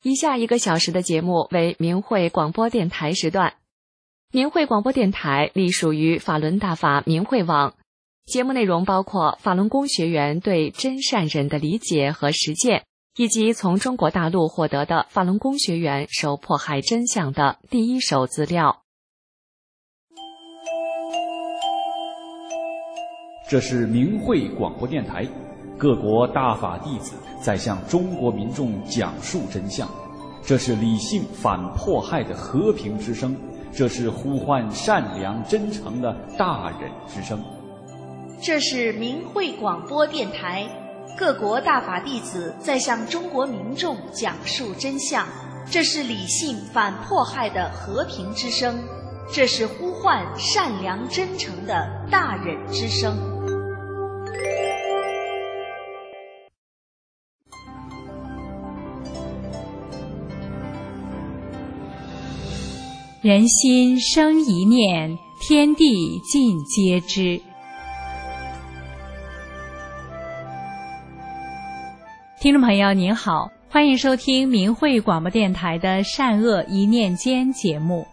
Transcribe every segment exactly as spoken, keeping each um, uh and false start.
以下一个小时的节目为明慧广播电台时段。明慧广播电台隶属于法轮大法明慧网，节目内容包括法轮功学员对真善忍的理解和实践，以及从中国大陆获得的法轮功学员受迫害真相的第一手资料。 这是明慧广播电台，各国大法弟子在向中国民众讲述真相，这是理性反迫害的和平之声，这是呼唤善良真诚的大忍之声。 这是明慧广播电台，各国大法弟子在向中国民众讲述真相，这是理性反迫害的和平之声，这是呼唤善良真诚的大忍之声。 人心生一念，天地尽皆知。听众朋友您好，欢迎收听明慧广播电台的善恶一念间节目。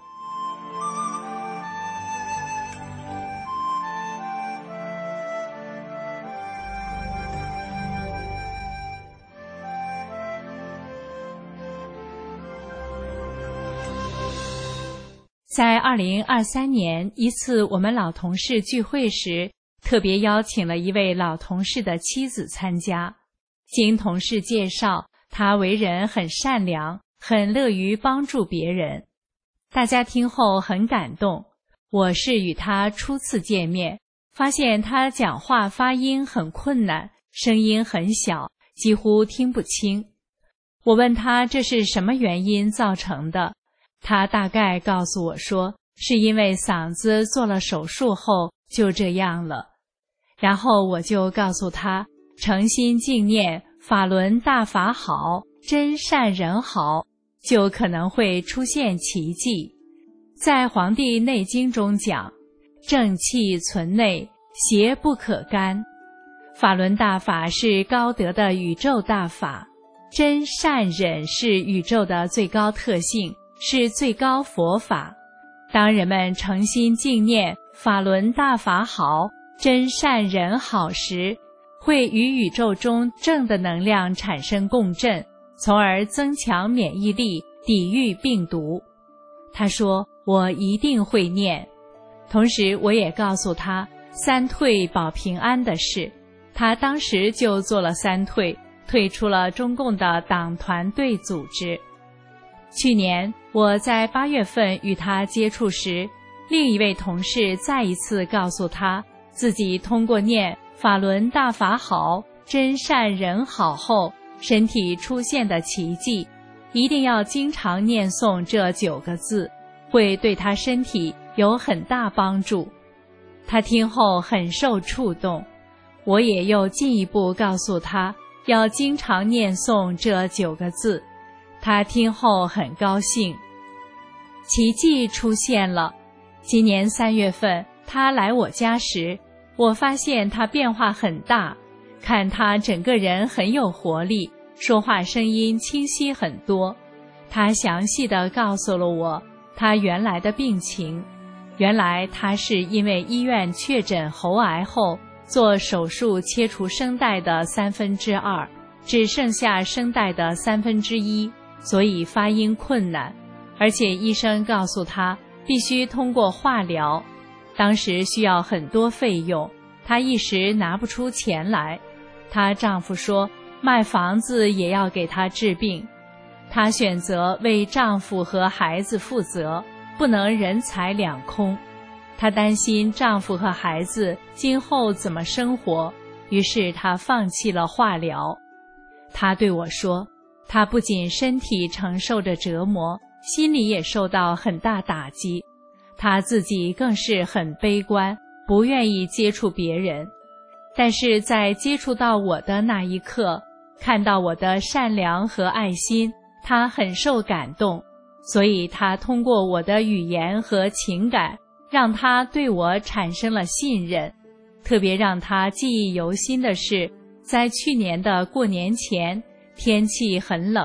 在二零二三年一次我们老同事聚会时，特别邀请了一位老同事的妻子参加。经同事介绍，他为人很善良，很乐于帮助别人。大家听后很感动。我是与他初次见面，发现他讲话发音很困难，声音很小，几乎听不清。我问他这是什么原因造成的，他大概告诉我说，是因为嗓子做了手术后就这样了。然后我就告诉他，诚心敬念法轮大法好，真善人好，就可能会出现奇迹。在《黄帝内经》中讲，正气存内，邪不可干。法轮大法是高德的宇宙大法，真善忍是宇宙的最高特性，是最高佛法。当人们诚心敬念法轮大法好，真善忍好时，会与宇宙中正的能量产生共振，从而增强免疫力，抵御病毒。他说我一定会念。同时我也告诉他三退保平安的事，他当时就做了三退，退出了中共的党团队组织。去年我在八月份与他接触时，另一位同事再一次告诉他，自己通过念法轮大法好，真善人好后，身体出现的奇迹，一定要经常念诵这九个字，会对他身体有很大帮助。他听后很受触动，我也又进一步告诉他，要经常念诵这九个字。他听后很高兴，奇迹出现了。今年三月份，他来我家时，我发现他变化很大，看他整个人很有活力，说话声音清晰很多。他详细地告诉了我他原来的病情，原来他是因为医院确诊喉癌后，做手术切除声带的三分之二，只剩下声带的三分之一，所以发音困难，而且医生告诉他必须通过化疗，当时需要很多费用，她一时拿不出钱来。她丈夫说卖房子也要给她治病，她选择为丈夫和孩子负责，不能人财两空。她担心丈夫和孩子今后怎么生活，于是她放弃了化疗。她对我说，她不仅身体承受着折磨，心里也受到很大打击。她自己更是很悲观，不愿意接触别人。但是在接触到我的那一刻，看到我的善良和爱心，她很受感动，所以她通过我的语言和情感，让她对我产生了信任。特别让她记忆犹新的是，在去年的过年前，天气很冷，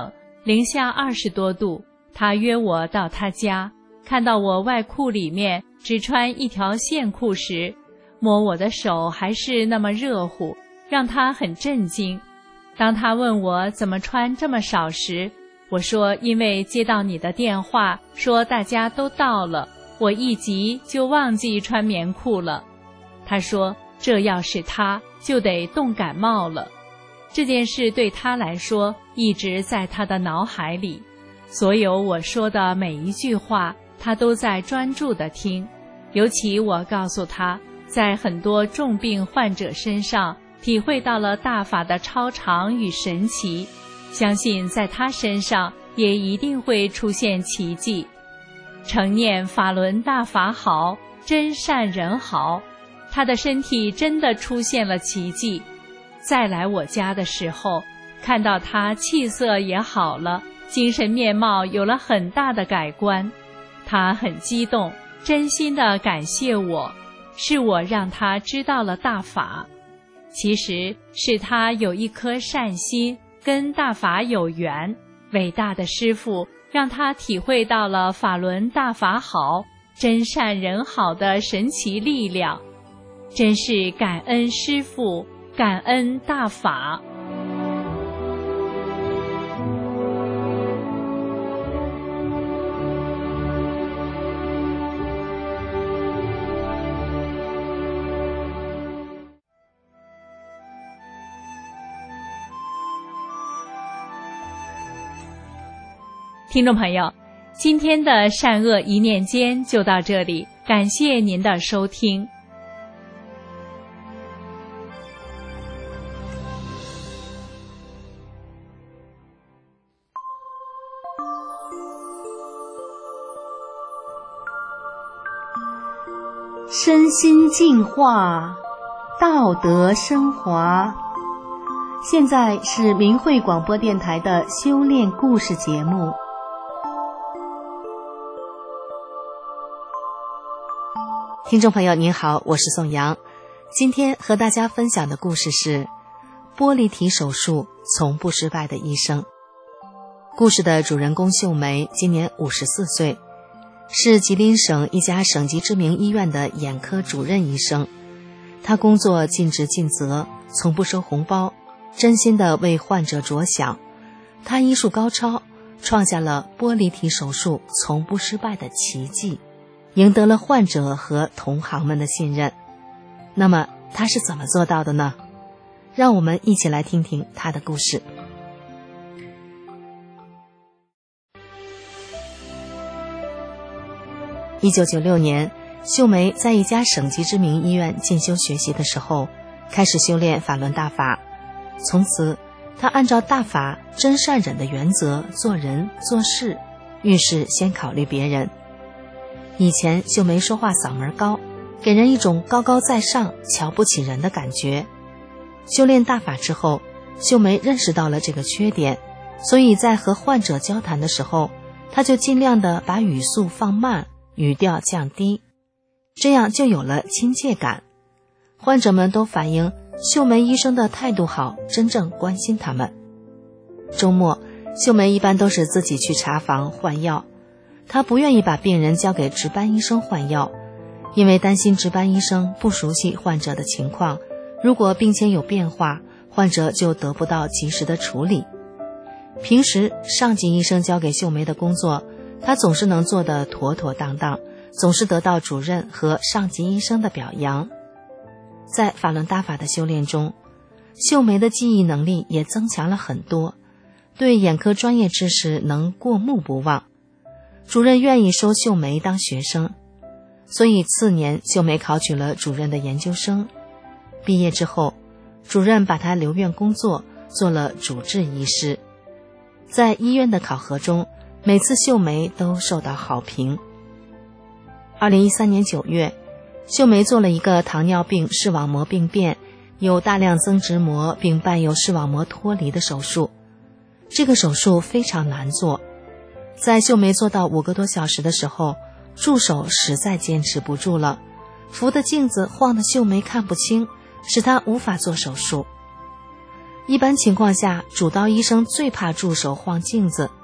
零下二十多度，他约我到他家，看到我外裤里面只穿一条线裤时，摸我的手还是那么热乎，让他很震惊。当他问我怎么穿这么少时，我说因为接到你的电话说大家都到了，我一急就忘记穿棉裤了。他说这要是他就得冻感冒了。这件事对他来说一直在他的脑海里，所有我说的每一句话他都在专注地听，尤其我告诉他在很多重病患者身上体会到了大法的超常与神奇，相信在他身上也一定会出现奇迹。承念法轮大法好，真善人好，他的身体真的出现了奇迹。再来我家的时候，看到他气色也好了，精神面貌有了很大的改观。他很激动，真心地感谢我，是我让他知道了大法。其实是他有一颗善心，跟大法有缘，伟大的师父让他体会到了法轮大法好，真善人好的神奇力量。真是感恩师父，感恩大法。听众朋友，今天的善恶一念间就到这里，感谢您的收听。 身心净化，道德升华。现在是明慧广播电台的修炼故事节目。 听众朋友您好，我是宋阳。今天和大家分享的故事是玻璃体手术从不失败的医生。故事的主人公秀梅今年五十四岁，是吉林省一家省级知名医院的眼科主任医生。他工作尽职尽责，从不收红包，真心地为患者着想。他医术高超，创下了玻璃体手术从不失败的奇迹，赢得了患者和同行们的信任。那么他是怎么做到的呢？让我们一起来听听他的故事。一九九六年，秀梅在一家省级知名医院进修学习的时候，开始修炼法轮大法。从此，她按照大法真善忍的原则做人做事，遇事先考虑别人。以前秀梅说话嗓门高，给人一种高高在上、瞧不起人的感觉。修炼大法之后，秀梅认识到了这个缺点，所以在和患者交谈的时候，她就尽量的把语速放慢，语调降低，这样就有了亲切感。患者们都反映秀梅医生的态度好，真正关心他们。周末，秀梅一般都是自己去查房换药，她不愿意把病人交给值班医生换药，因为担心值班医生不熟悉患者的情况，如果病情有变化，患者就得不到及时的处理。平时上级医生交给秀梅的工作，她总是能做得妥妥当当，总是得到主任和上级医生的表扬。在法轮大法的修炼中，秀梅的记忆能力也增强了很多，对眼科专业知识能过目不忘。主任愿意收秀梅当学生，所以次年秀梅考取了主任的研究生。毕业之后，主任把她留院工作，做了主治医师。在医院的考核中，每次秀梅都受到好评。二零一三年九月，秀梅做了一个糖尿病视网膜病变，有大量增殖膜并伴有视网膜脱离的手术。这个手术非常难做，在秀梅做到五个多小时的时候，助手实在坚持不住了，扶的镜子晃得秀梅看不清，使她无法做手术。一般情况下，主刀医生最怕助手晃镜子，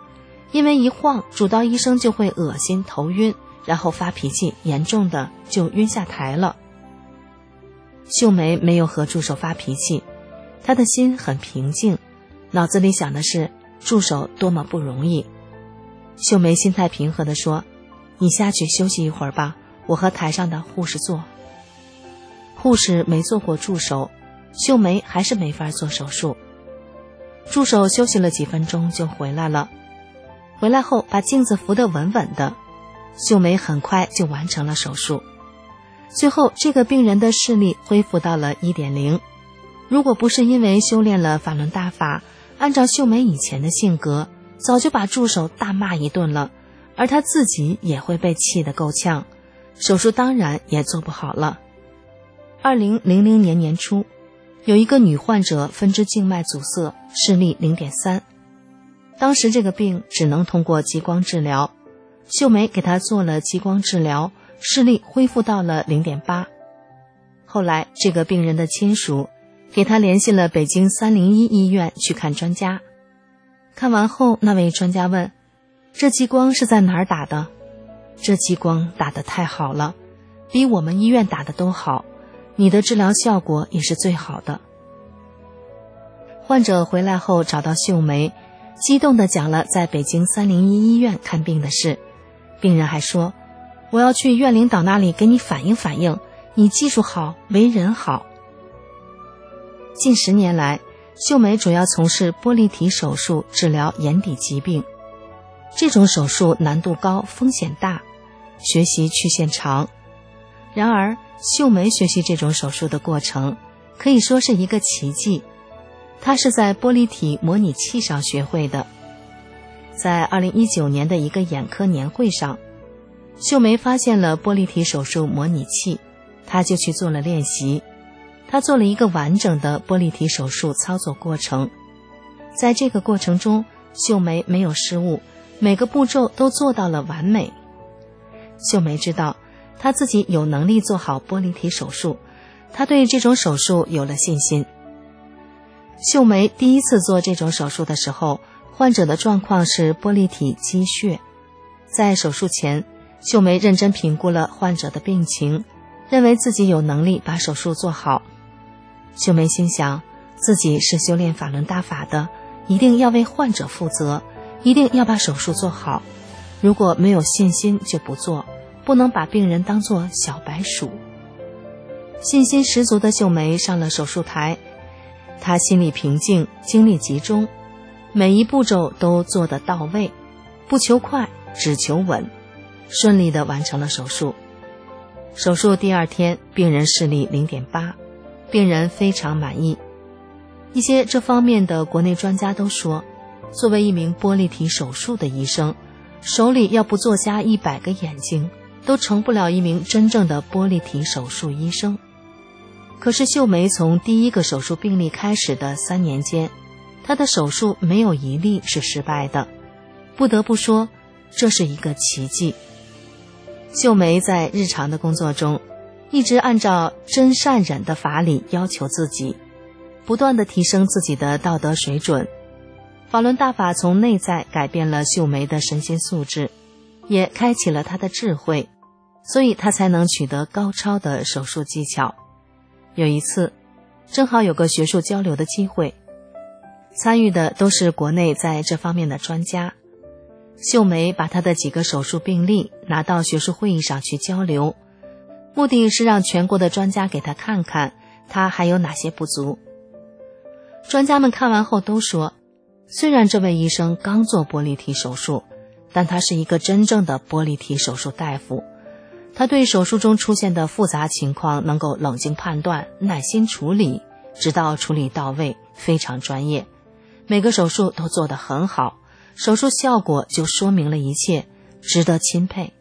因为一晃主刀医生就会恶心头晕，然后发脾气，严重的就晕下台了。秀梅没有和助手发脾气，她的心很平静，脑子里想的是助手多么不容易。秀梅心态平和地说，你下去休息一会儿吧，我和台上的护士做。护士没做过助手，秀梅还是没法做手术。助手休息了几分钟就回来了，回来后把镜子扶得稳稳的，秀梅很快就完成了手术。最后这个病人的视力恢复到了 一点零， 如果不是因为修炼了法轮大法，按照秀梅以前的性格，早就把助手大骂一顿了，而她自己也会被气得够呛，手术当然也做不好了。二零零零年年初，有一个女患者分支静脉阻塞，视力 零点三， 当时这个病只能通过激光治疗，秀梅给她做了激光治疗，视力恢复到了 零点八。 后来这个病人的亲属给她联系了北京三零一医院去看专家，看完后那位专家问，这激光是在哪儿打的？这激光打得太好了，比我们医院打的都好，你的治疗效果也是最好的。患者回来后找到秀梅，激动地讲了在北京三零一医院看病的事。病人还说，我要去院领导那里给你反映反映，你技术好，为人好。近十年来，秀梅主要从事玻璃体手术治疗眼底疾病，这种手术难度高，风险大，学习曲线长。然而秀梅学习这种手术的过程可以说是一个奇迹，她是在玻璃体模拟器上学会的。在二零一九年的一个眼科年会上，秀梅发现了玻璃体手术模拟器，她就去做了练习。她做了一个完整的玻璃体手术操作过程，在这个过程中，秀梅没有失误，每个步骤都做到了完美。秀梅知道她自己有能力做好玻璃体手术，她对这种手术有了信心。秀梅第一次做这种手术的时候，患者的状况是玻璃体积血。在手术前，秀梅认真评估了患者的病情，认为自己有能力把手术做好。秀梅心想，自己是修炼法轮大法的，一定要为患者负责，一定要把手术做好。如果没有信心就不做，不能把病人当作小白鼠。信心十足的秀梅上了手术台，她心里平静，精力集中，每一步骤都做得到位，不求快，只求稳，顺利地完成了手术。手术第二天，病人视力 零点八， 病人非常满意。一些这方面的国内专家都说，作为一名玻璃体手术的医生，手里要不做瞎一百个眼睛，都成不了一名真正的玻璃体手术医生。可是秀梅从第一个手术病例开始的三年间，她的手术没有一例是失败的，不得不说，这是一个奇迹。秀梅在日常的工作中，一直按照真善忍的法理要求自己，不断地提升自己的道德水准。法轮大法从内在改变了秀梅的身心素质，也开启了她的智慧，所以她才能取得高超的手术技巧。有一次，正好有个学术交流的机会，参与的都是国内在这方面的专家。秀梅把她的几个手术病例拿到学术会议上去交流，目的是让全国的专家给她看看她还有哪些不足。专家们看完后都说，虽然这位医生刚做玻璃体手术，但他是一个真正的玻璃体手术大夫，他对手术中出现的复杂情况能够冷静判断，耐心处理，直到处理到位，非常专业，每个手术都做得很好，手术效果就说明了一切，值得钦佩。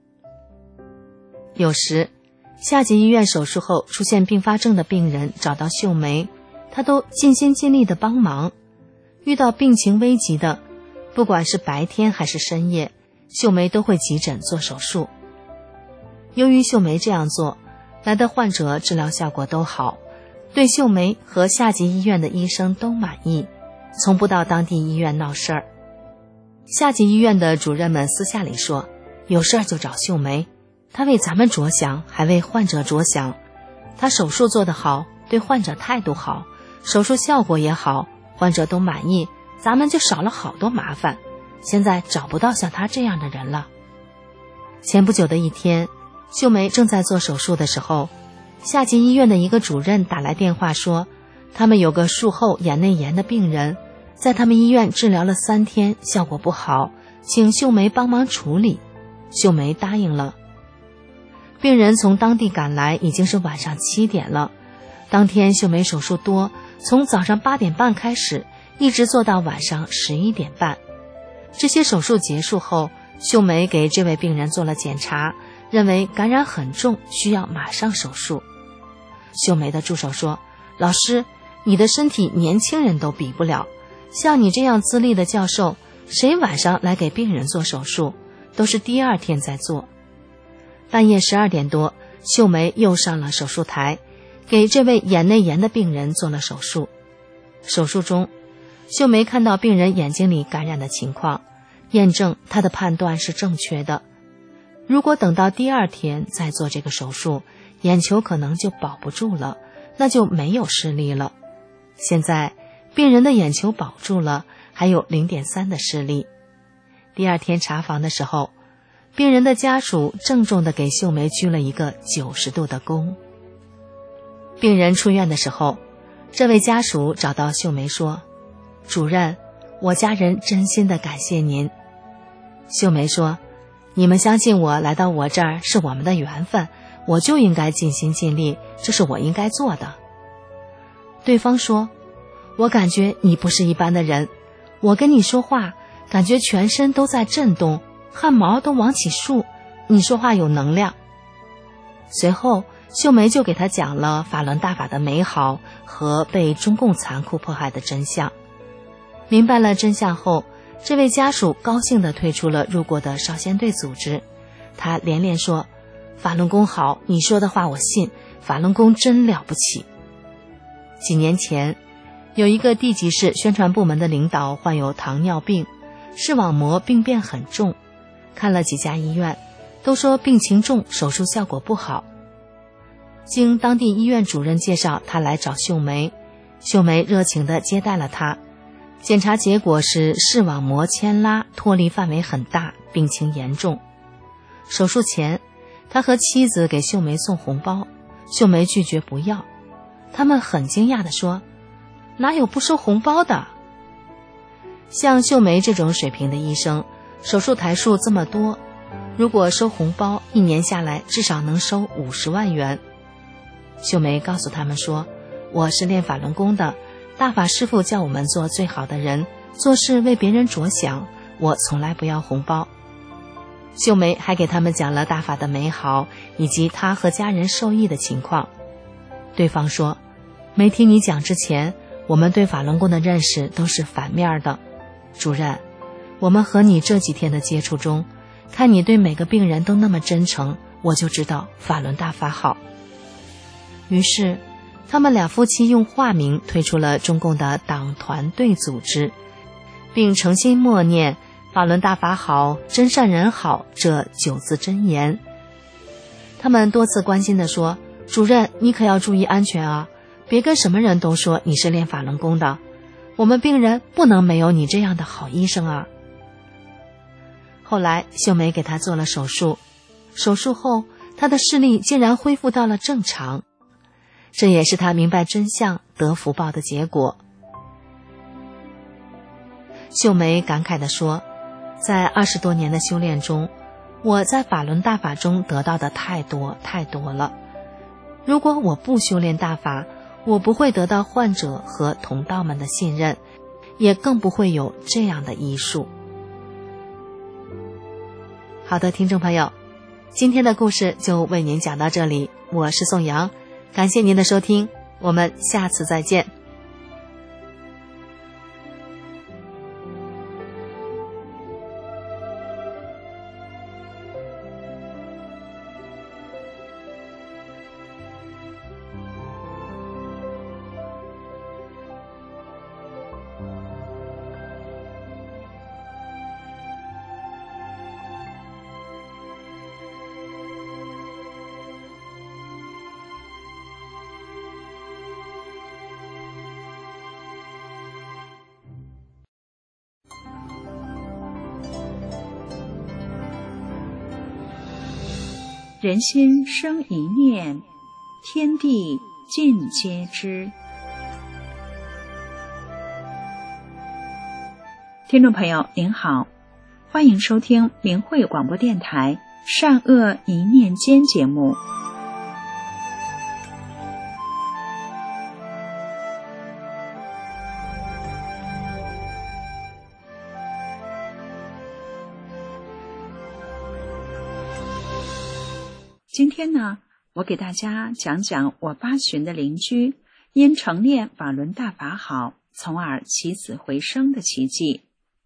有时下级医院手术后出现并发症的病人找到秀梅，她都尽心尽力地帮忙。遇到病情危急的，不管是白天还是深夜，秀梅都会急诊做手术。由于秀梅这样做，来的患者治疗效果都好，对秀梅和下级医院的医生都满意，从不到当地医院闹事儿。 下级医院的主任们私下里说，有事儿就找秀梅，她为咱们着想，还为患者着想。她手术做得好，对患者态度好，手术效果也好，患者都满意，咱们就少了好多麻烦。现在找不到像她这样的人了。前不久的一天，秀梅正在做手术的时候，下级医院的一个主任打来电话说，他们有个术后眼内炎的病人，在他们医院治疗了三天，效果不好，请秀梅帮忙处理。秀梅答应了。病人从当地赶来，已经是晚上七点了。当天秀梅手术多，从早上八点半开始，一直做到晚上十一点半。这些手术结束后，秀梅给这位病人做了检查，认为感染很重，需要马上手术。秀梅的助手说，老师，你的身体年轻人都比不了，像你这样资历的教授，谁晚上来给病人做手术，都是第二天再做。半夜十二点多，秀梅又上了手术台，给这位眼内炎的病人做了手术。手术中，秀梅看到病人眼睛里感染的情况，验证她的判断是正确的。如果等到第二天再做这个手术，眼球可能就保不住了，那就没有视力了。现在病人的眼球保住了，还有 零点三 的视力。第二天查房的时候，病人的家属郑重地给秀梅鞠了一个九十度的躬。病人出院的时候，这位家属找到秀梅说，主任，我家人真心的感谢您。秀梅说，你们相信我来到我这儿是我们的缘分，我就应该尽心尽力，这是我应该做的。对方说，我感觉你不是一般的人，我跟你说话，感觉全身都在震动，汗毛都往起竖，你说话有能量。随后秀梅就给他讲了法轮大法的美好和被中共残酷迫害的真相。明白了真相后，这位家属高兴地退出了入过的少先队组织。他连连说，法轮功好，你说的话我信，法轮功真了不起。几年前，有一个地级市宣传部门的领导患有糖尿病，视网膜病变很重，看了几家医院，都说病情重，手术效果不好。经当地医院主任介绍，他来找秀梅，秀梅热情地接待了他。检查结果是视网膜牵拉，脱离范围很大，病情严重。手术前，他和妻子给秀梅送红包，秀梅拒绝不要。他们很惊讶地说，哪有不收红包的？像秀梅这种水平的医生，手术台数这么多，如果收红包，一年下来至少能收五十万元。秀梅告诉他们说，我是练法轮功的，大法师父叫我们做最好的人，做事为别人着想，我从来不要红包。秀梅还给他们讲了大法的美好，以及她和家人受益的情况。对方说，没听你讲之前，我们对法轮功的认识都是反面的。主任，我们和你这几天的接触中，看你对每个病人都那么真诚，我就知道法轮大法好。于是他们俩夫妻用化名退出了中共的党团队组织，并诚心默念法轮大法好，真善人好这九字真言。他们多次关心地说，主任，你可要注意安全啊，别跟什么人都说你是练法轮功的，我们病人不能没有你这样的好医生啊。后来秀梅给他做了手术，手术后他的视力竟然恢复到了正常，这也是他明白真相得福报的结果。秀梅感慨地说，在二十多年的修炼中，我在法轮大法中得到的太多太多了，如果我不修炼大法，我不会得到患者和同道们的信任，也更不会有这样的医术。好的，听众朋友，今天的故事就为您讲到这里，我是宋阳，感谢您的收听，我们下次再见。 人心生一念，天地尽皆知。听众朋友您好，欢迎收听明慧广播电台善恶一念间节目。今天呢，我给大家讲讲我八旬的邻居因承念法轮大法好，从而起死回生的奇迹。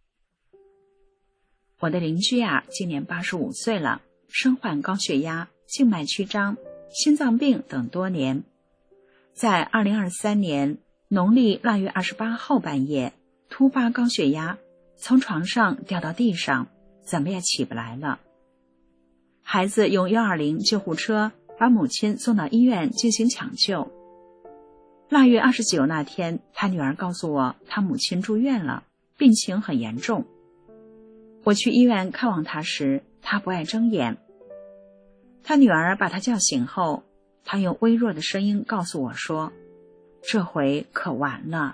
我的邻居啊，今年八十五岁了，身患高血压、静脉曲张、心脏病等多年。在二零二三年农历腊月二十八号半夜，突发高血压，从床上掉到地上，怎么也起不来了。孩子用一二零救护车把母亲送到医院进行抢救。腊月二十九那天，他女儿告诉我，他母亲住院了，病情很严重。我去医院看望他时，他不爱睁眼。他女儿把他叫醒后，他用微弱的声音告诉我说，这回可完了。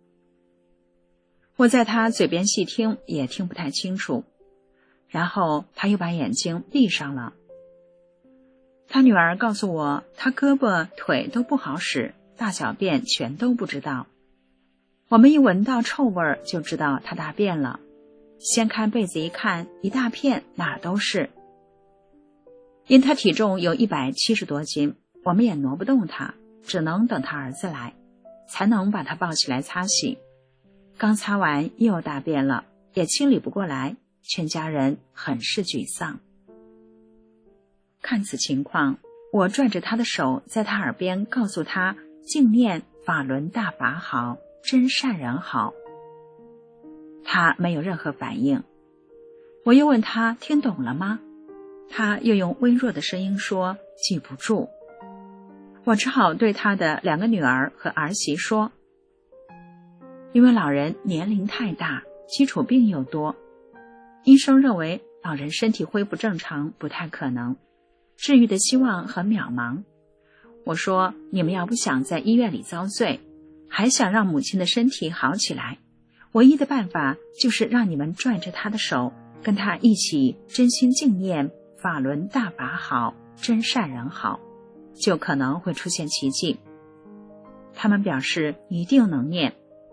我在他嘴边细听，也听不太清楚。然后他又把眼睛闭上了。他女儿告诉我，他胳膊腿都不好使，大小便全都不知道。我们一闻到臭味就知道他大便了，掀开被子一看，一大片，哪儿都是。因他体重有一百七十多斤，我们也挪不动他，只能等他儿子来，才能把他抱起来擦洗。刚擦完又大便了，也清理不过来，全家人很是沮丧。看此情况，我拽着他的手，在他耳边告诉他，静念法轮大法好，真善人好。他没有任何反应。我又问他听懂了吗？他又用微弱的声音说记不住。我只好对他的两个女儿和儿媳说，因为老人年龄太大，基础病又多，医生认为老人身体恢复正常不太可能，治愈的希望很渺茫。我说，你们要不想在医院里遭罪，还想让母亲的身体好起来，唯一的办法就是让你们拽着他的手，跟他一起真心敬念法轮大法好，真善人好，就可能会出现奇迹。他们表示一定能念。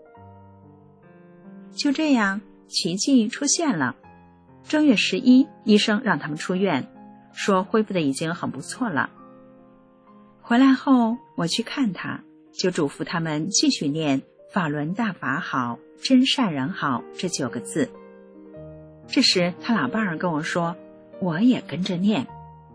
就这样，奇迹出现了。正月十一，医生让他们出院，说恢复的已经很不错了。回来后，我去看他，就嘱咐他们继续念法轮大法好，真善人好这九个字。这时他老伴儿跟我说，我也跟着念。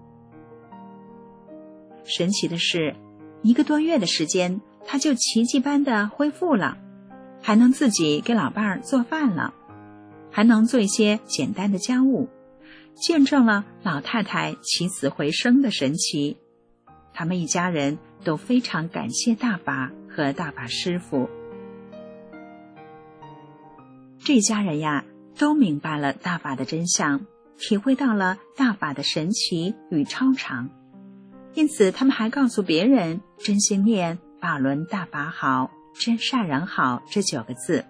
神奇的是，一个多月的时间，他就奇迹般的恢复了，还能自己给老伴儿做饭了，还能做一些简单的家务，见证了老太太起死回生的神奇。他们一家人都非常感谢大法和大法师父。这家人呀，都明白了大法的真相，体会到了大法的神奇与超常，因此他们还告诉别人真心念法轮大法好，真善人好这九个字。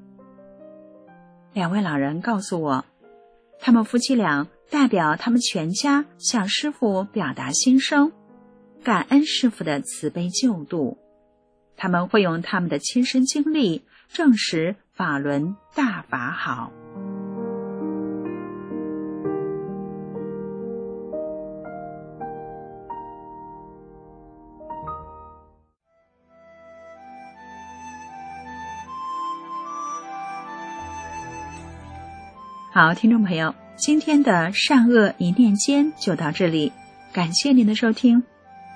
两位老人告诉我，他们夫妻俩代表他们全家向师父表达心声，感恩师父的慈悲救度。他们会用他们的亲身经历证实法轮大法好。好，听众朋友，今天的善恶一念间就到这里，感谢您的收听。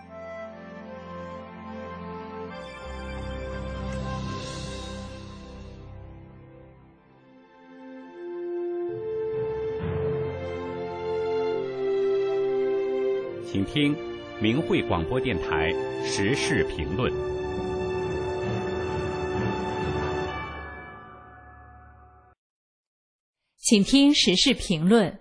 请听明慧广播电台时事评论。 请听时事评论。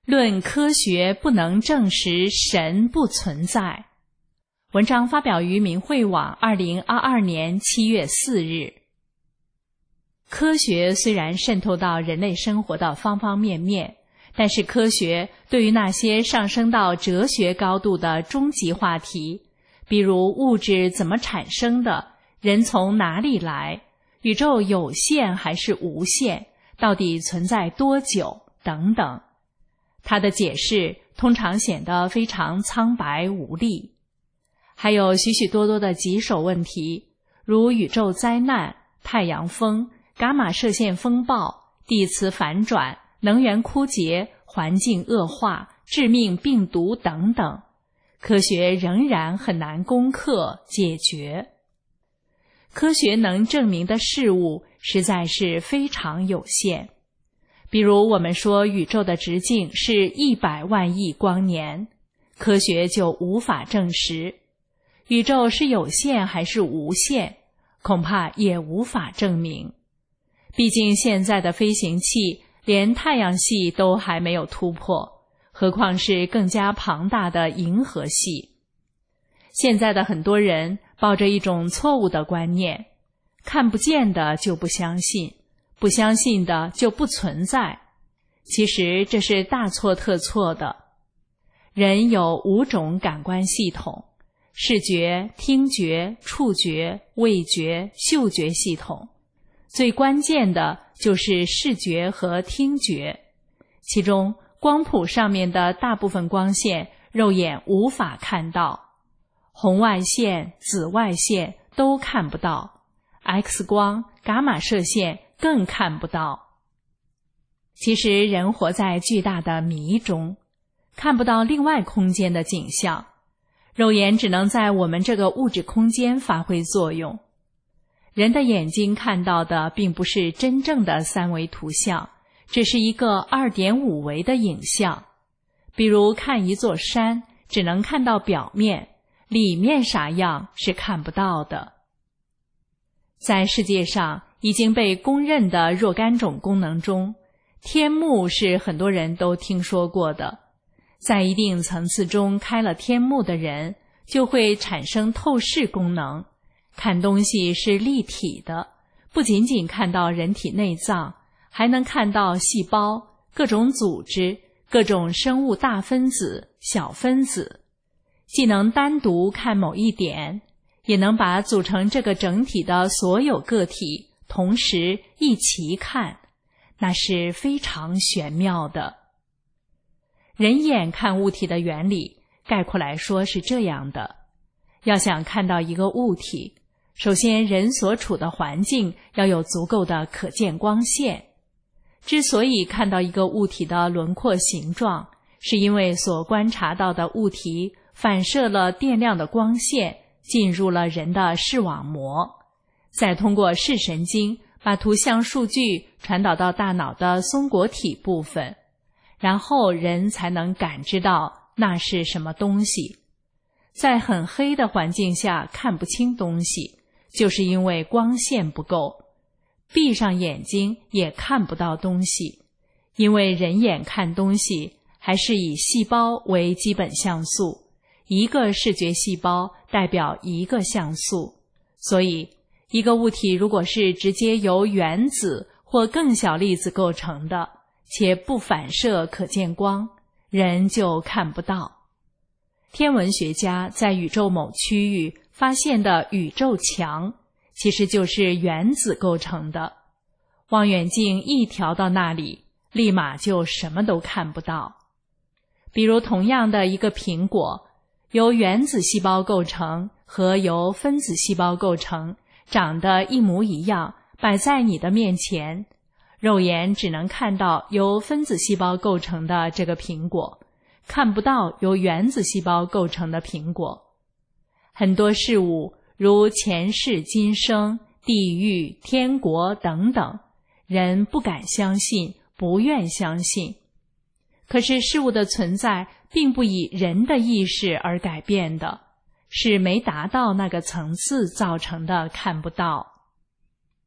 论科学不能证实神不存在。文章发表于明慧网二零二二年七月四日。科学虽然渗透到人类生活的方方面面，但是科学对于那些上升到哲学高度的终极话题，比如物质怎么产生的，人从哪里来，宇宙有限还是无限，到底存在多久等等，它的解释通常显得非常苍白无力。还有许许多多的棘手问题，如宇宙灾难、太阳风、伽马射线风暴、地磁反转、能源枯竭、环境恶化、致命病毒等等，科学仍然很难攻克解决。科学能证明的事物实在是非常有限。比如我们说宇宙的直径是一百万亿光年，科学就无法证实。宇宙是有限还是无限，恐怕也无法证明。毕竟现在的飞行器连太阳系都还没有突破，何况是更加庞大的银河系。现在的很多人抱着一种错误的观念，看不见的就不相信，不相信的就不存在。其实这是大错特错的。人有五种感官系统，视觉、听觉、触觉、味觉、嗅觉系统。最关键的就是视觉和听觉，其中光谱上面的大部分光线肉眼无法看到，红外线、紫外线都看不到， X 光、伽马射线更看不到。其实人活在巨大的谜中，看不到另外空间的景象，肉眼只能在我们这个物质空间发挥作用。人的眼睛看到的并不是真正的三维图像，只是一个 二点五 维的影像。比如看一座山，只能看到表面，里面啥样是看不到的。在世界上已经被公认的若干种功能中，天幕是很多人都听说过的。在一定层次中开了天幕的人，就会产生透视功能，看东西是立体的，不仅仅看到人体内脏，还能看到细胞、各种组织、各种生物大分子、小分子，既能单独看某一点，也能把组成这个整体的所有个体同时一齐看，那是非常玄妙的。人眼看物体的原理，概括来说是这样的：要想看到一个物体，首先人所处的环境要有足够的可见光线。之所以看到一个物体的轮廓形状，是因为所观察到的物体反射了电量的光线，进入了人的视网膜，再通过视神经把图像数据传导到大脑的松果体部分，然后人才能感知到那是什么东西。在很黑的环境下看不清东西，就是因为光线不够，闭上眼睛也看不到东西，因为人眼看东西还是以细胞为基本像素，一个视觉细胞代表一个像素，所以一个物体如果是直接由原子或更小粒子构成的，且不反射可见光，人就看不到。天文学家在宇宙某区域发现的宇宙墙，其实就是原子构成的。望远镜一调到那里，立马就什么都看不到。比如同样的一个苹果，由原子细胞构成和由分子细胞构成，长得一模一样，摆在你的面前，肉眼只能看到由分子细胞构成的这个苹果，看不到由原子细胞构成的苹果。很多事物如前世今生、地狱、天国等等，人不敢相信，不愿相信。可是事物的存在并不以人的意识而改变的，是没达到那个层次造成的看不到。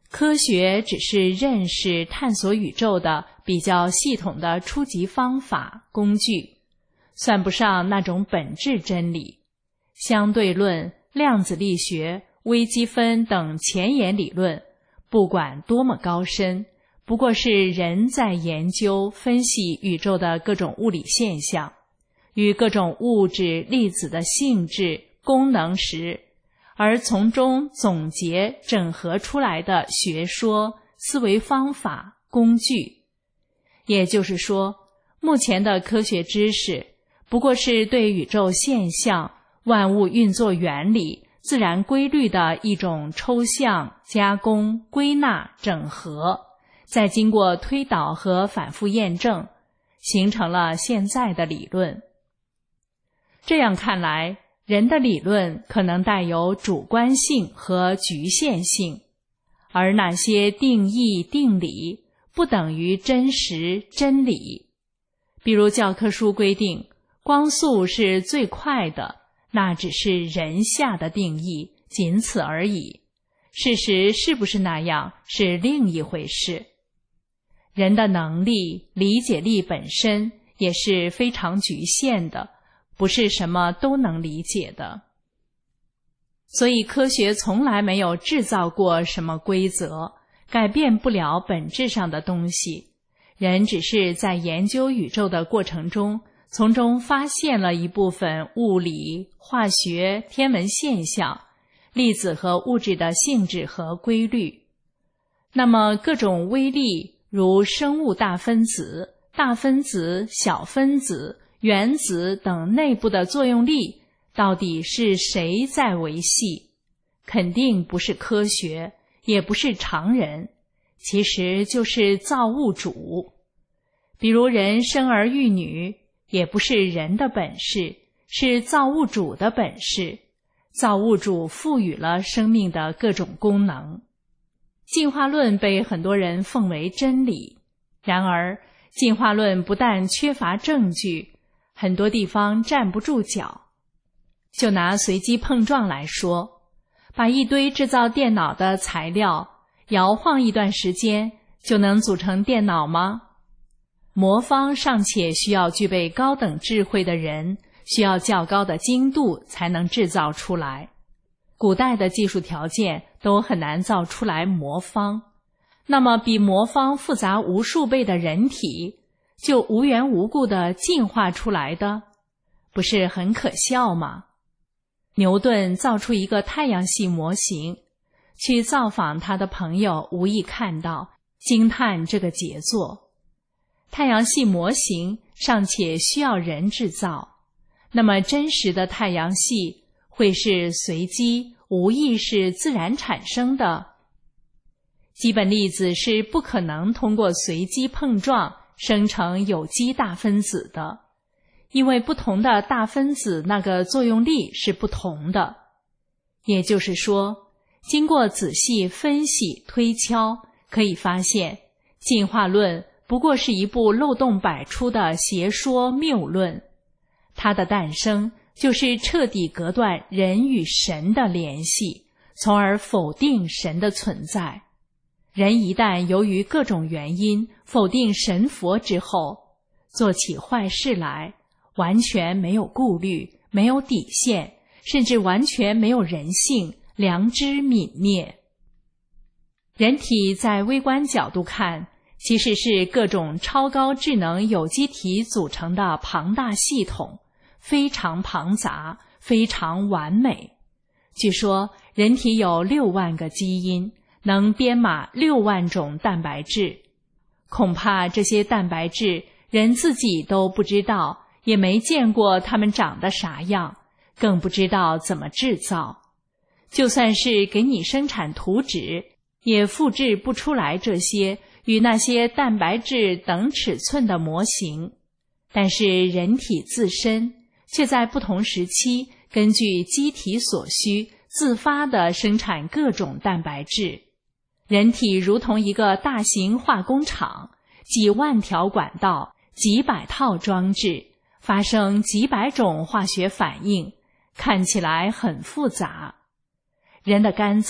科学只是认识、探索宇宙的比较系统的初级方法、工具，算不上那种本质真理。相对论、量子力学、微积分等前沿理论，不管多么高深，不过是人在研究、分析宇宙的各种物理现象，与各种物质、粒子的性质、功能时，而从中总结整合出来的学说、思维方法、工具。也就是说，目前的科学知识不过是对宇宙现象、万物运作原理、自然规律的一种抽象、加工、归纳、整合，再经过推导和反复验证，形成了现在的理论。这样看来，人的理论可能带有主观性和局限性，而那些定义、定理不等于真实、真理。比如教科书规定光速是最快的，那只是人下的定义，仅此而已。事实是不是那样，是另一回事。人的能力、理解力本身也是非常局限的，不是什么都能理解的。所以科学从来没有制造过什么规则，改变不了本质上的东西。人只是在研究宇宙的过程中，从中发现了一部分物理、化学、天文现象，粒子和物质的性质和规律。那么各种微粒，如生物大分子、大分子、小分子、原子等内部的作用力，到底是谁在维系？肯定不是科学，也不是常人，其实就是造物主。比如人生儿育女，也不是人的本事，是造物主的本事。造物主赋予了生命的各种功能。进化论被很多人奉为真理，然而进化论不但缺乏证据，很多地方站不住脚。就拿随机碰撞来说，把一堆制造电脑的材料摇晃一段时间，就能组成电脑吗？魔方尚且需要具备高等智慧的人，需要较高的精度才能制造出来。古代的技术条件都很难造出来魔方，那么比魔方复杂无数倍的人体，就无缘无故地进化出来的，不是很可笑吗？牛顿造出一个太阳系模型，去造访他的朋友无意看到，惊叹这个杰作。太阳系模型尚且需要人制造，那么真实的太阳系会是随机、无意识自然产生的？基本粒子是不可能通过随机碰撞生成有机大分子的，因为不同的大分子那个作用力是不同的。也就是说，经过仔细分析推敲，可以发现进化论不过是一部漏洞百出的邪说谬论，它的诞生就是彻底隔断人与神的联系，从而否定神的存在。人一旦由于各种原因否定神佛之后，做起坏事来完全没有顾虑，没有底线，甚至完全没有人性，良知泯灭。人体在微观角度看，其实是各种超高智能有机体组成的庞大系统，非常庞杂，非常完美。据说人体有六万个基因，能编码六万种蛋白质。恐怕这些蛋白质人自己都不知道，也没见过它们长得啥样，更不知道怎么制造。就算是给你生产图纸，也复制不出来这些与那些蛋白质等尺寸的模型。但是人体自身却在不同时期根据机体所需自发地生产各种蛋白质。人体如同一个大型化工厂，几万条管道，几百套装置，发生几百种化学反应，看起来很复杂。人的肝脏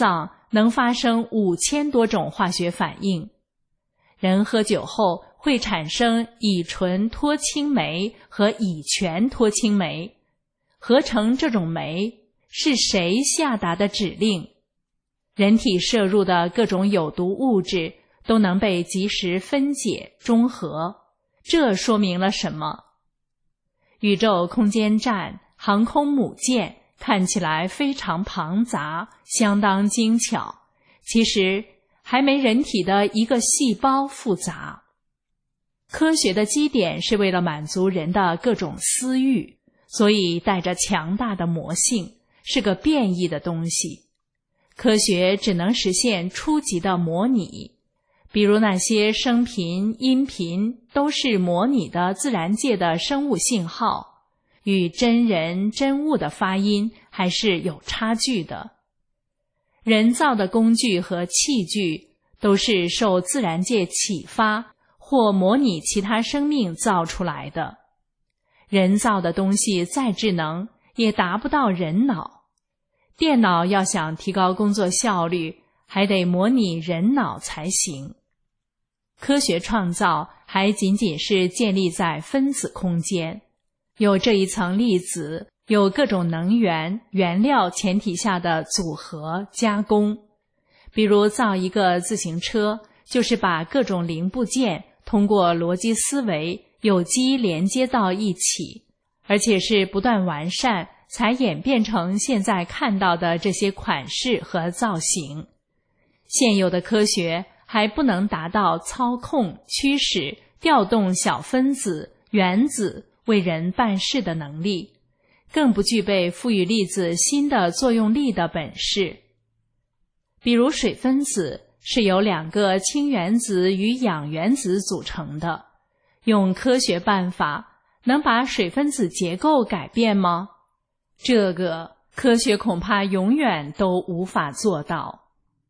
能发生五千多种化学反应。人喝酒后会产生乙醇脱氢酶和乙醛脱氢酶，合成这种酶是谁下达的指令？人体摄入的各种有毒物质都能被及时分解中和，这说明了什么？宇宙空间站、航空母舰看起来非常庞杂，相当精巧，其实还没人体的一个细胞复杂。科学的基点是为了满足人的各种私欲，所以带着强大的魔性，是个变异的东西。科学只能实现初级的模拟，比如那些声频、音频都是模拟的自然界的生物信号，与真人真物的发音还是有差距的。人造的工具和器具都是受自然界启发或模拟其他生命造出来的。人造的东西再智能，也达不到人脑。电脑要想提高工作效率，还得模拟人脑才行。科学创造还仅仅是建立在分子空间，有这一层粒子，有各种能源、原料前提下的组合加工。比如造一个自行车，就是把各种零部件通过逻辑思维有机连接到一起，而且是不断完善，才演变成现在看到的这些款式和造型。现有的科学还不能达到操控、驱使、调动小分子、原子为人办事的能力，更不具备赋予粒子新的作用力的本事。比如水分子是由两个氢原子与氧原子组成的，用科学办法能把水分子结构改变吗？这个科学恐怕永远都无法做到。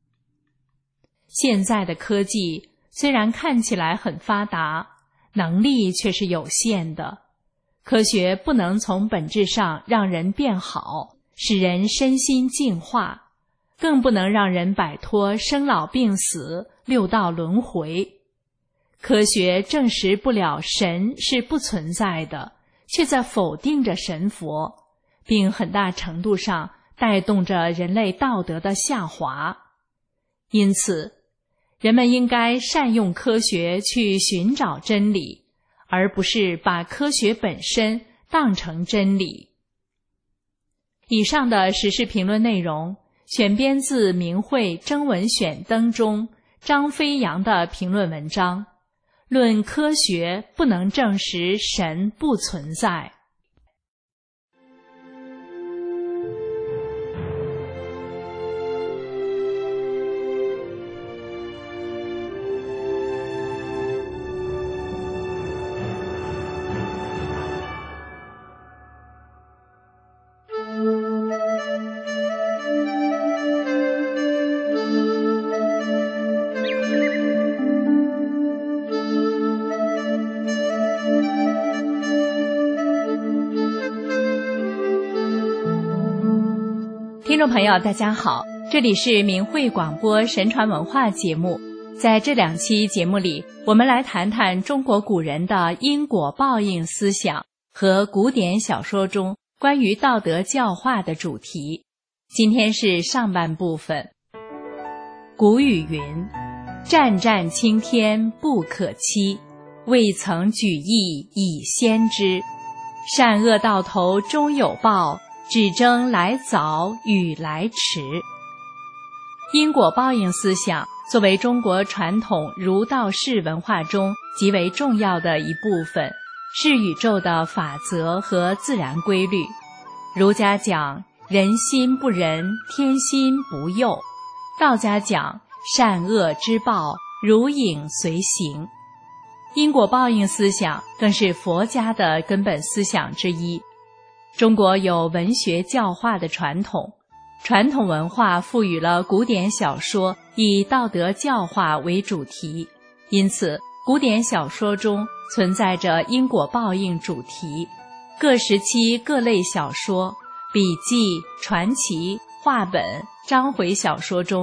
现在的科技虽然看起来很发达，能力却是有限的。科学不能从本质上让人变好，使人身心净化，更不能让人摆脱生老病死、六道轮回。科学证实不了神是不存在的，却在否定着神佛，并很大程度上带动着人类道德的下滑。因此，人们应该善用科学去寻找真理，而不是把科学本身当成真理。以上的时事评论内容选编自明慧征文选登中张飞扬的评论文章，论科学不能证实神不存在。听众朋友大家好，这里是明慧广播神传文化节目。在这两期节目里，我们来谈谈中国古人的因果报应思想和古典小说中关于道德教化的主题。今天是上半部分。古语云：战战青天不可欺，未曾举义以先知。善恶到头终有报，只争来早与来迟。因果报应思想作为中国传统儒道释文化中极为重要的一部分，是宇宙的法则和自然规律。儒家讲人心不仁，天心不佑；道家讲善恶之报，如影随形。因果报应思想更是佛家的根本思想之一。中国有文学教化的传统，传统文化赋予了古典小说以道德教化为主题，因此古典小说中存在着因果报应主题。各时期各类小说、笔记、传奇、话本、章回小说中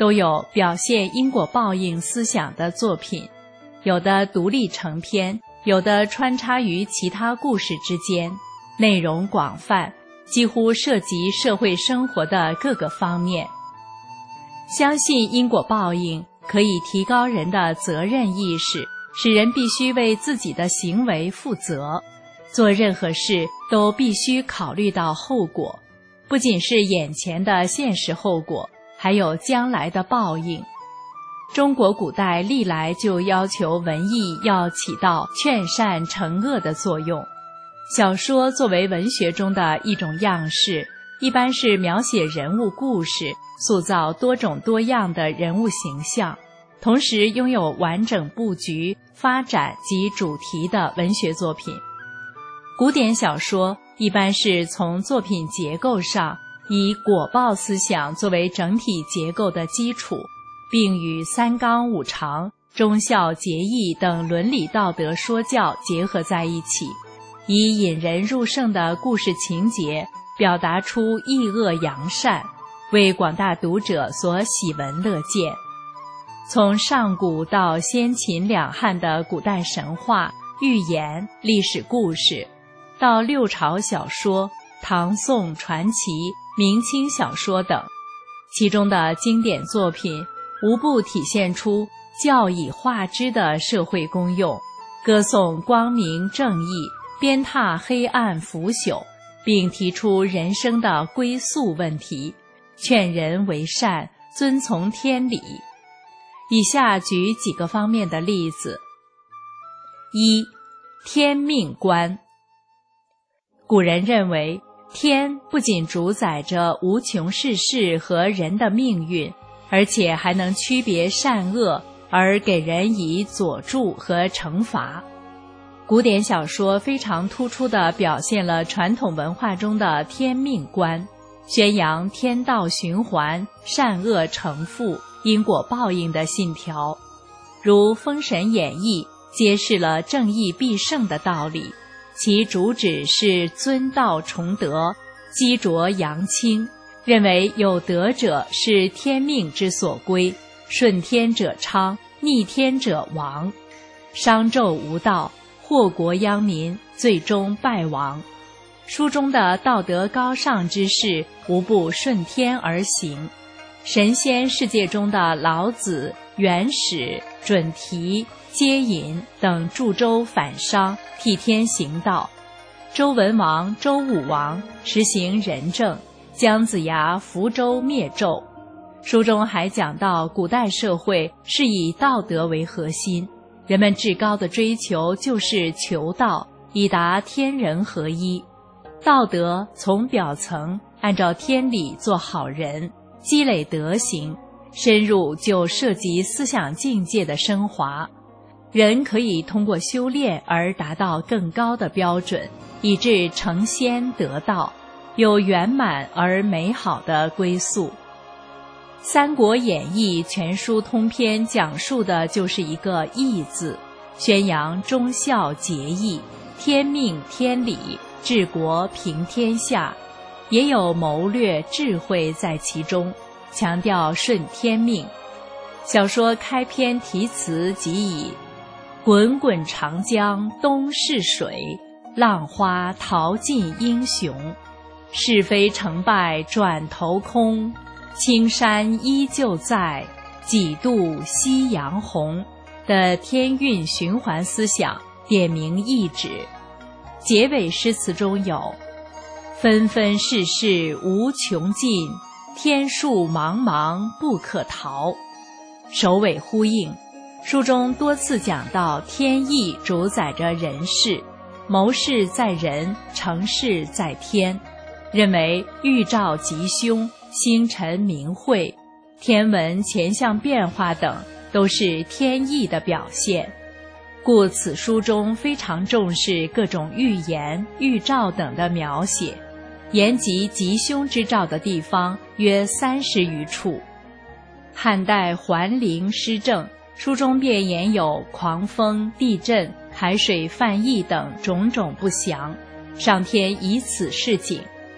都有表现因果报应思想的作品，有的独立成篇，有的穿插于其他故事之间，内容广泛，几乎涉及社会生活的各个方面。相信因果报应可以提高人的责任意识，使人必须为自己的行为负责，做任何事都必须考虑到后果，不仅是眼前的现实后果，还有将来的报应。中国古代历来就要求文艺要起到劝善惩恶的作用。小说作为文学中的一种样式，一般是描写人物故事，塑造多种多样的人物形象，同时拥有完整布局、发展及主题的文学作品。古典小说一般是从作品结构上以果报思想作为整体结构的基础，并与三纲五常、忠孝节义等伦理道德说教结合在一起，以引人入胜的故事情节表达出义恶扬善，为广大读者所喜闻乐见。从上古到先秦两汉的古代神话、寓言、历史故事，到六朝小说、唐宋传奇、明清小说等，其中的经典作品无不体现出教以化之的社会功用，歌颂光明正义，鞭挞黑暗腐朽，并提出人生的归宿问题，劝人为善，遵从天理。以下举几个方面的例子。一、天命观。古人认为，天不仅主宰着无穷世事和人的命运，而且还能区别善恶，而给人以佐助和惩罚。古典小说非常突出地表现了传统文化中的天命观，宣扬天道循环、善恶成负、因果报应的信条。如《封神演义》揭示了正义必胜的道理，其主旨是尊道崇德，积浊扬清，认为有德者是天命之所归，顺天者昌，逆天者亡。商纣无道，祸国殃民，最终败亡。书中的道德高尚之士无不顺天而行。神仙世界中的老子、元始、准提、接引等助周反商，替天行道。周文王、周武王实行仁政，姜子牙扶周灭纣。书中还讲到，古代社会是以道德为核心，人们至高的追求就是求道，以达天人合一。道德从表层按照天理做好人，积累德行，深入就涉及思想境界的升华。人可以通过修炼而达到更高的标准，以致成仙得道，有圆满而美好的归宿。《三国演义》全书通篇讲述的就是一个义字，宣扬忠孝节义、天命天理、治国平天下，也有谋略智慧在其中，强调顺天命。小说开篇题词即以滚滚长江东逝水，浪花淘尽英雄，是非成败转头空，青山依旧在，几度夕阳红的天运循环思想点明意旨。结尾诗词中有纷纷世事无穷尽，天数茫茫不可逃，首尾呼应。书中多次讲到天意主宰着人事，谋事在人，成事在天，认为预兆吉凶、星辰明晦、天文前象变化等都是天意的表现，故此书中非常重视各种预言、预兆等的描写，言及吉凶之兆的地方约三十余处。汉代桓灵施政，书中便言有狂风、地震、海水泛溢等种种不详，上天以此示警。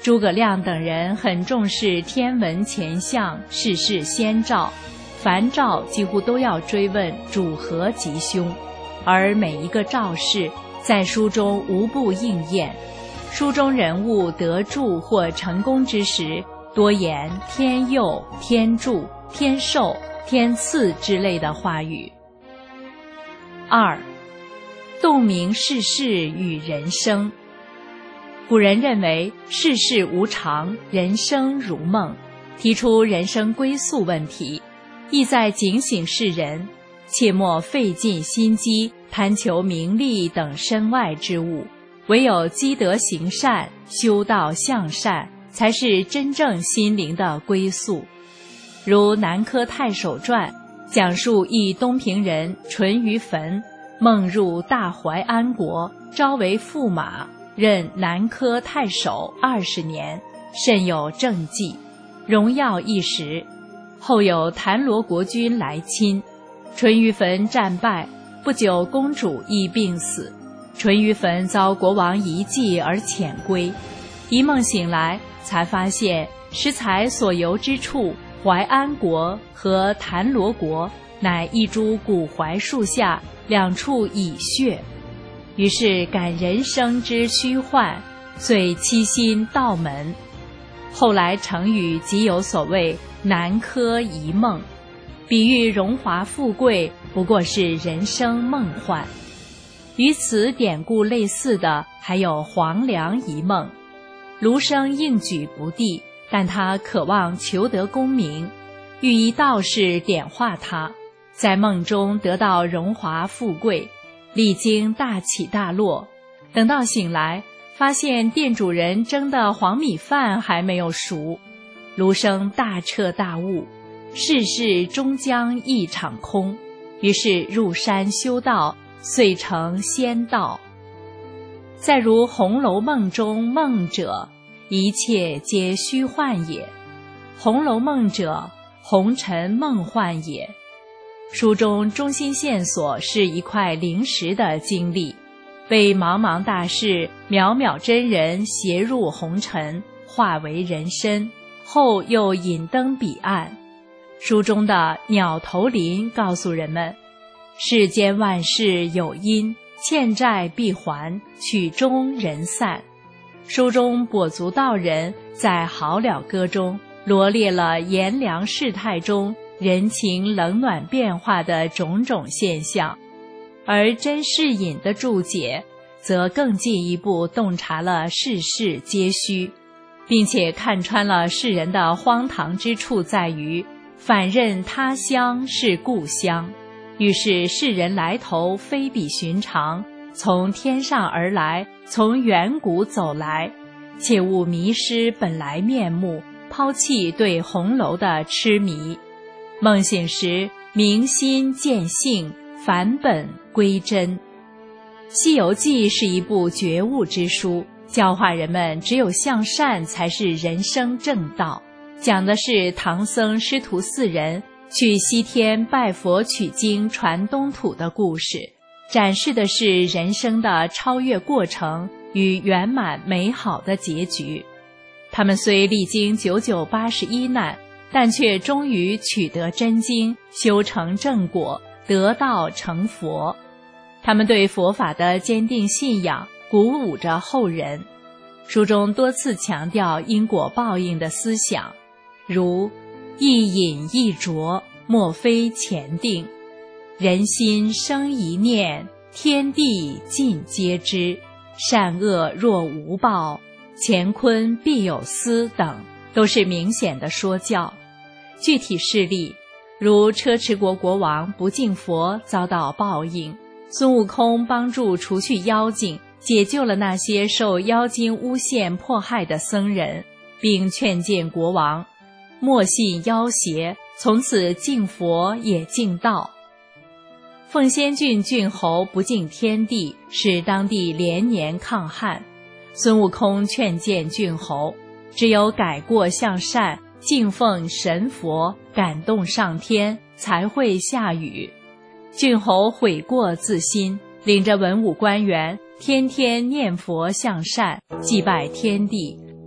诸葛亮等人很重视天文前象、世事先兆，凡兆几乎都要追问主何吉凶，而每一个兆事在书中无不应验。书中人物得助或成功之时，多言天佑、天助、天寿、天赐之类的话语。二，洞明世事与人生。古人认为世事无常，人生如梦，提出人生归宿问题，意在警醒世人，切莫费尽心机贪求名利等身外之物，唯有积德行善、修道向善，才是真正心灵的归宿。如《南柯太守传》讲述一东平人淳于汾梦入大淮安国，招为驸马，任南柯太守二十年，甚有政绩，荣耀一时。后有谭罗国君来侵，淳于汾战败，不久公主亦病死，淳于汾遭国王遗弃而遣归。一梦醒来，才发现石材所游之处，淮安国和谭罗国乃一株古槐树下两处蚁穴，于是感人生之虚幻，遂栖心道门。后来成语即有所谓南柯一梦，比喻荣华富贵不过是人生梦幻。与此典故类似的还有黄粱一梦。卢生应举不第，但他渴望求得功名，欲一道士点化他，在梦中得到荣华富贵，历经大起大落。等到醒来，发现店主人蒸的黄米饭还没有熟。卢生大彻大悟，世事终将一场空，于是入山修道，遂成仙道。再如《红楼梦》中梦者，一切皆虚幻也；《红楼梦》者，红尘梦幻也。书中中心线索是一块灵石的经历，被茫茫大士渺渺真人携入红尘，化为人身，后又引登彼岸。书中的鸟头林告诉人们，世间万事有因，欠债必还，曲终人散。书中跛足道人在《好了歌》中罗列了炎凉世态中人情冷暖变化的种种现象，而甄士隐的注解则更进一步洞察了世事皆虚，并且看穿了世人的荒唐之处在于反认他乡是故乡，于是世人来头非比寻常，从天上而来，从远古走来，切勿迷失本来面目，抛弃对红楼的痴迷。梦醒时，明心见性，返本归真。《西游记》是一部觉悟之书，教化人们只有向善才是人生正道。讲的是唐僧师徒四人去西天拜佛取经传东土的故事，展示的是人生的超越过程与圆满美好的结局。他们虽历经九九八十一难，但却终于取得真经，修成正果，得道成佛。他们对佛法的坚定信仰鼓舞着后人。书中多次强调因果报应的思想，如一饮一啄，莫非前定；人心生一念，天地尽皆知；善恶若无报，乾坤必有私等，都是明显的说教。具体事例，如车迟国国王不敬佛遭到报应，孙悟空帮助除去妖精，解救了那些受妖精诬陷迫害的僧人，并劝谏国王莫信妖邪，从此敬佛也敬道。凤仙郡郡侯不敬天地，使当地连年抗旱。孙悟空劝谏郡侯，只有改过向善，敬奉神佛，感动上天，才会下雨。郡侯悔过自新，领着文武官员天天念佛向善，祭拜天地，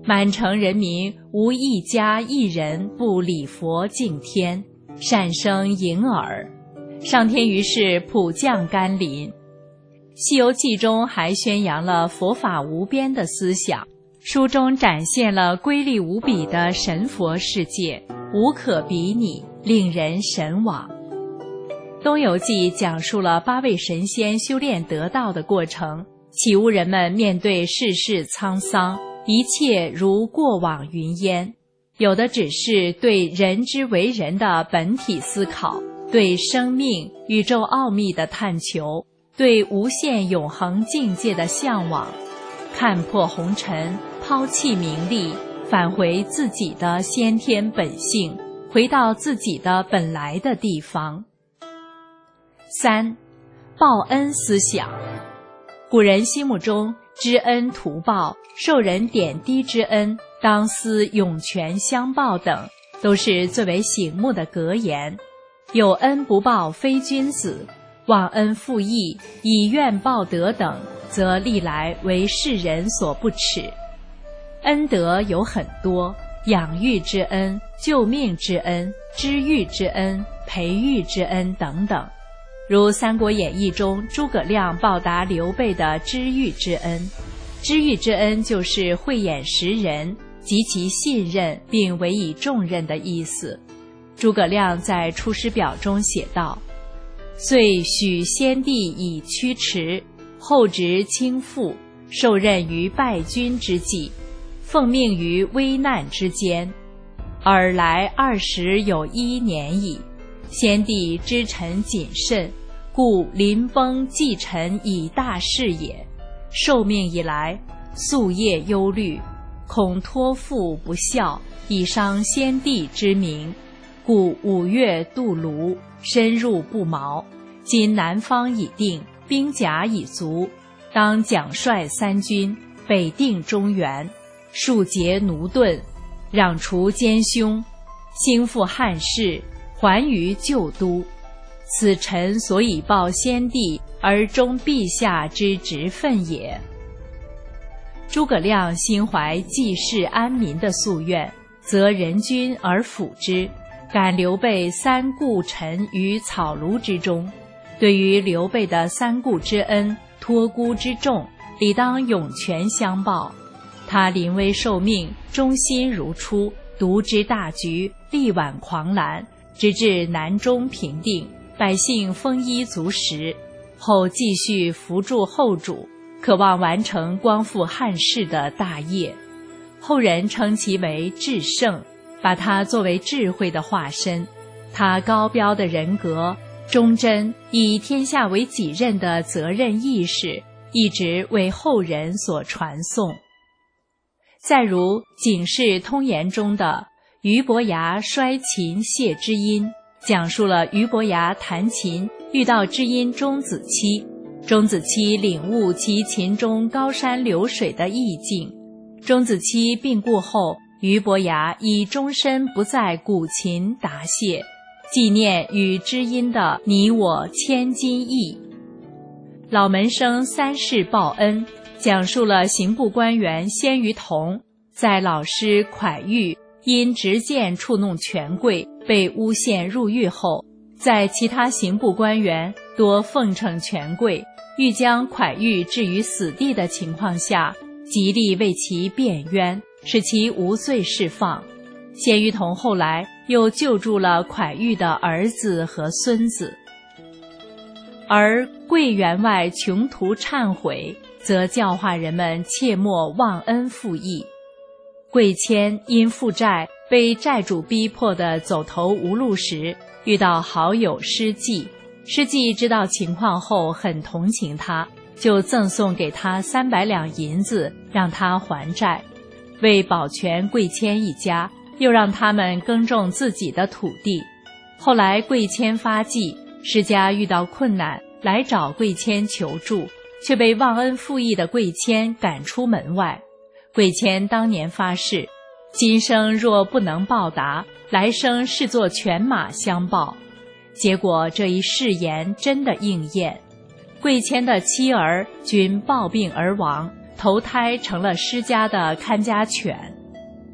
满城人民无一家一人不礼佛敬天，善声迎耳。上天于是普降甘霖。《西游记》中还宣扬了佛法无边的思想，书中展现了瑰丽无比的神佛世界，无可比拟，令人神往。《东游记》讲述了八位神仙修炼得道的过程，启悟人们面对世事沧桑，一切如过往云烟，有的只是对人之为人的本体思考，对生命、宇宙奥秘的探求，对无限永恒境界的向往，看破红尘，抛弃名利，返回自己的先天本性，回到自己的本来的地方。三、报恩思想。古人心目中知恩图报、受人点滴之恩当思涌泉相报等，都是最为醒目的格言。有恩不报非君子，忘恩负义、以怨报德等，则历来为世人所不齿。恩德有很多，养育之恩、救命之恩、知遇之恩、培育之恩等等。如《三国演义》中诸葛亮报答刘备的知遇之恩，知遇之恩就是慧眼识人，极其信任并委以重任的意思。诸葛亮在《出师表》中写道：遂许先帝以驱驰，后值倾覆，受任于败军之际，奉命于危难之间，尔来二十有一年矣。先帝知臣谨慎，故临崩寄臣以大事也。受命以来，夙夜忧虑，恐托付不效，以伤先帝之名，故五月渡泸，深入不毛。今南方已定，兵甲已足，当奖率三军，北定中原，庶竭奴钝，攘除奸凶，兴复汉室，还于旧都。此臣所以报先帝而忠陛下之职分也。诸葛亮心怀济世安民的夙愿，则仁君而辅之，感刘备三顾臣于草庐之中，对于刘备的三顾之恩、托孤之重，理当涌泉相报。他临危受命，忠心如初，独知大局，力挽狂澜，直至南中平定，百姓丰衣足食，后继续扶助后主，渴望完成光复汉室的大业。后人称其为智圣，把他作为智慧的化身。他高标的人格、忠贞、以天下为己任的责任意识，一直为后人所传颂。再如《警世通言》中的俞伯牙摔琴谢知音，讲述了俞伯牙弹琴遇到知音钟子期，钟子期领悟其琴中高山流水的意境。钟子期病故后，俞伯牙以终身不再鼓琴答谢，纪念与知音的你我千金意。老门生三世报恩，讲述了刑部官员鲜于同在老师蒯玉因执剑触弄权贵被诬陷入狱后，在其他刑部官员多奉承权贵，欲将蒯玉置于死地的情况下，极力为其辩冤，使其无罪释放。鲜于同后来又救助了蒯玉的儿子和孙子。而桂员外穷途忏悔，则教化人们切莫忘恩负义。桂谦因负债被债主逼迫得走投无路时，遇到好友施济，施济知道情况后很同情他，就赠送给他三百两银子，让他还债。为保全桂谦一家，又让他们耕种自己的土地。后来桂谦发迹，施家遇到困难，来找桂谦求助，却被忘恩负义的桂谦赶出门外。桂谦当年发誓，今生若不能报答，来生视作犬马相报。结果这一誓言真的应验，桂谦的妻儿均暴病而亡，投胎成了施家的看家犬。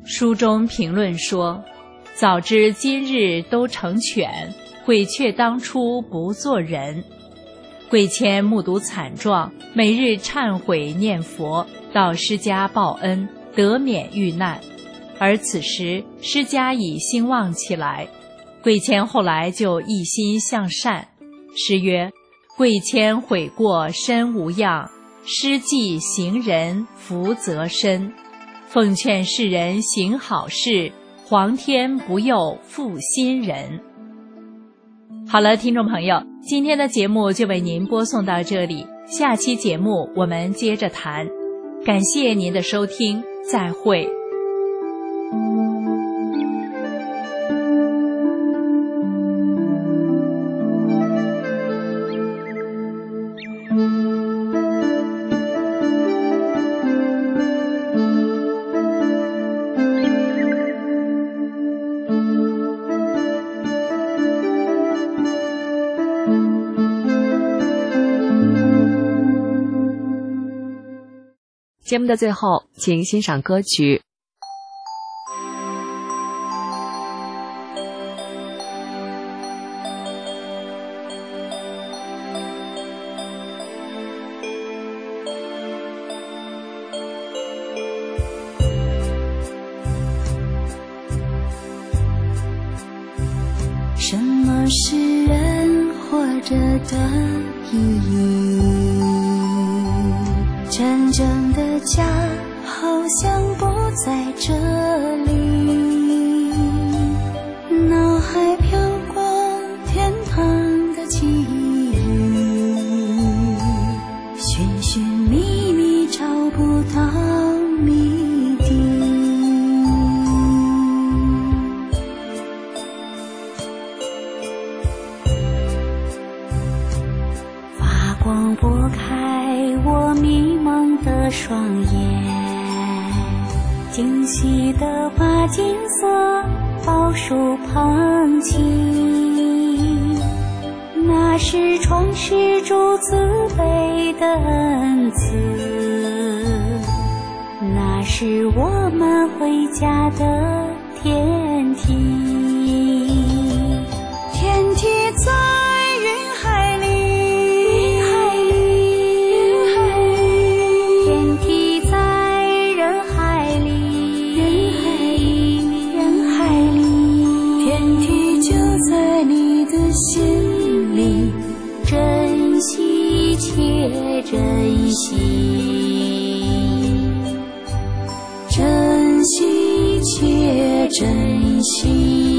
书中评论说，早知今日都成犬，悔却当初不做人。贵谦目睹惨状，每日忏悔念佛，到施家报恩，得免遇难。而此时施家已兴旺起来，贵谦后来就一心向善。诗曰：贵谦悔过身无恙，施济行人福泽深。奉劝世人行好事，皇天不佑负心人。好了，听众朋友，今天的节目就为您播送到这里，下期节目我们接着谈。感谢您的收听，再会。 节目的最后，请欣赏歌曲。 什么是人活着的意义？真正的家好像不在这里，脑海飘过天堂的记忆，寻寻觅觅找不到谜底。发光拨开我迷茫的双眼，惊喜地把金色宝树捧起，那是创世主慈悲的恩赐，那是我们回家的天梯。天梯在云海里，心里珍惜且珍惜，珍惜且珍惜。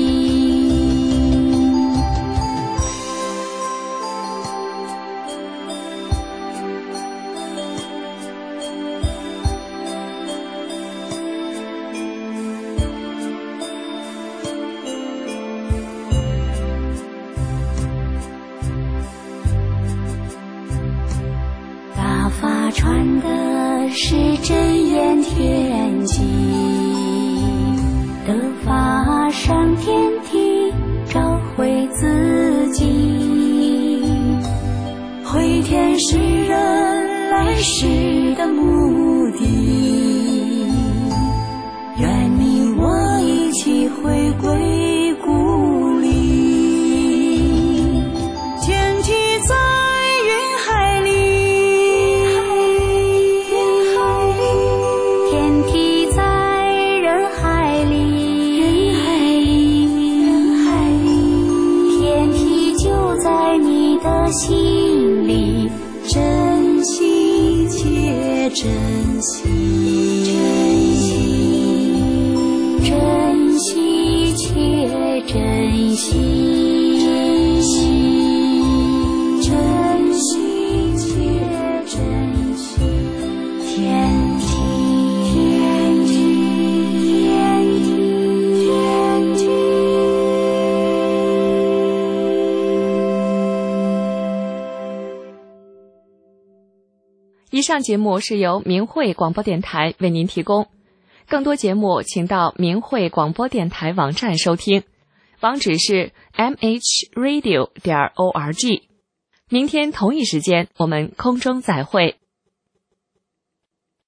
传的是真言天机，得法上天梯，找回自己，回天是人来世的目的，愿你我一起回归故里。天梯在云海里，心里珍惜且珍惜，珍惜珍惜且珍惜，珍惜且珍惜。天梯，天梯，天梯，天梯。 以上节目是由明慧广播电台为您提供，更多节目请到明慧广播电台网站收听，网址是 m h radio 点 org。明天同一时间我们空中再会。